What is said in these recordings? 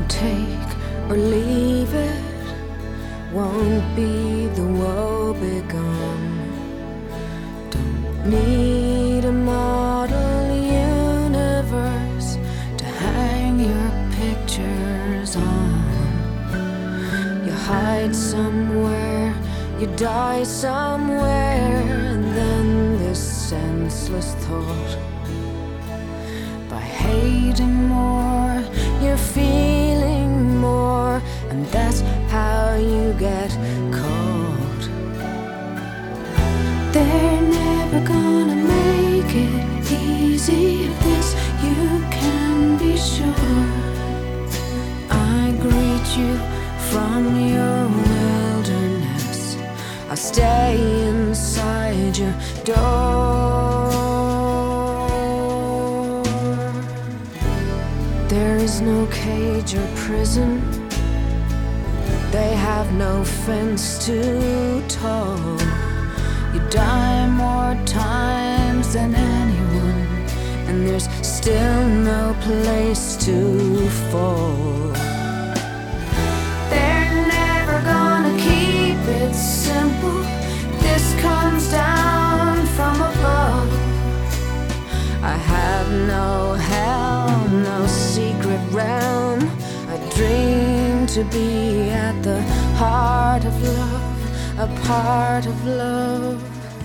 take or leave it. Won't be the woe begone. Don't need a model universe to hang your pictures on. You hide somewhere, you die somewhere, and then this senseless thought: by hating more, you're feeling more, and that's how you get caught. They're never gonna make it easy. Of this you can be sure. I greet you from your wilderness. I stay inside your door. There is no cage or prison. They have no fence too tall. You die more times than anyone, and there's still no place to fall. They're never gonna keep it simple. This comes down from above. I have no hell, no secret realm. I dream to be at the heart of love, a part of love.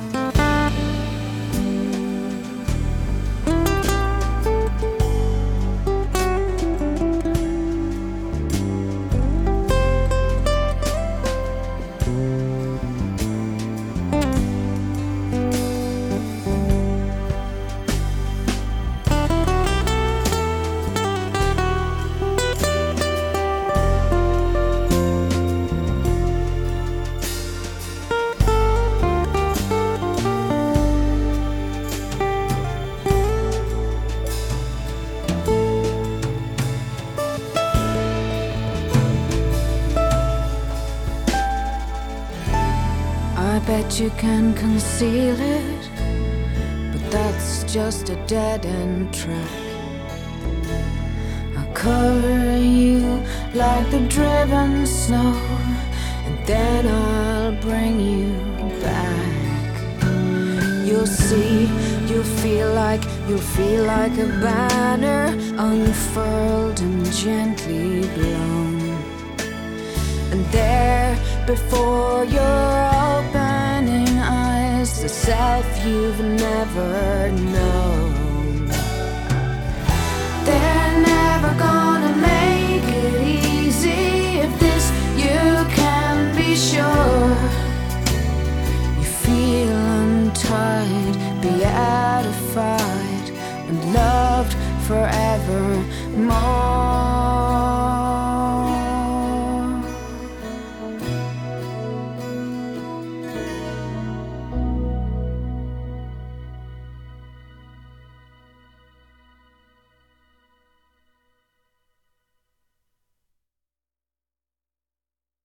I bet you can conceal it, but that's just a dead-end track. I'll cover you like the driven snow, and then I'll bring you back. You'll see, you'll feel like a banner unfurled and gently blown. And there, before your opening eyes, the self you've never known. They're never gonna make it easy. Of this you can be sure. You feel untied, beatified, and loved forevermore.